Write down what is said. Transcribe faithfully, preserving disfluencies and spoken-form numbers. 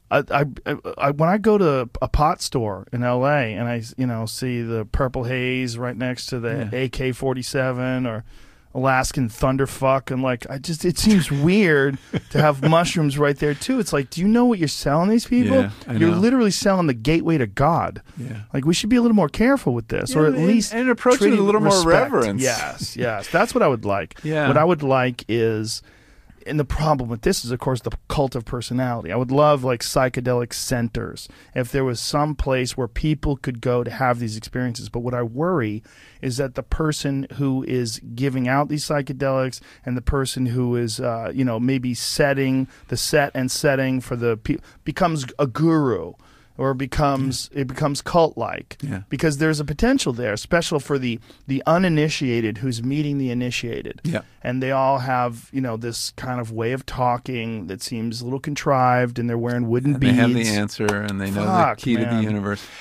I, I, I when I go to a pot store in L A and I you know see the Purple Haze right next to the Yeah. A K forty-seven or Alaskan Thunderfuck, and like I just it seems weird to have mushrooms right there too. It's like, do you know what you're selling these people? Yeah, I You're know. literally selling the gateway to God. Yeah. Like, we should be a little more careful with this, or at and, least and approach it treat with a little more respect. reverence. Yes, yes, that's what I would like. Yeah. What I would like is. And the problem with this is, of course, the cult of personality. I would love like psychedelic centers if there was some place where people could go to have these experiences. But what I worry is that the person who is giving out these psychedelics and the person who is, uh, you know, maybe setting the set and setting for the pe- becomes a guru. Or becomes it becomes cult-like, Yeah. because there's a potential there, especially for the the uninitiated who's meeting the initiated, Yeah. and they all have you know this kind of way of talking that seems a little contrived, and they're wearing wooden And they beads. have the answer, and they know Fuck, the key to man. the universe.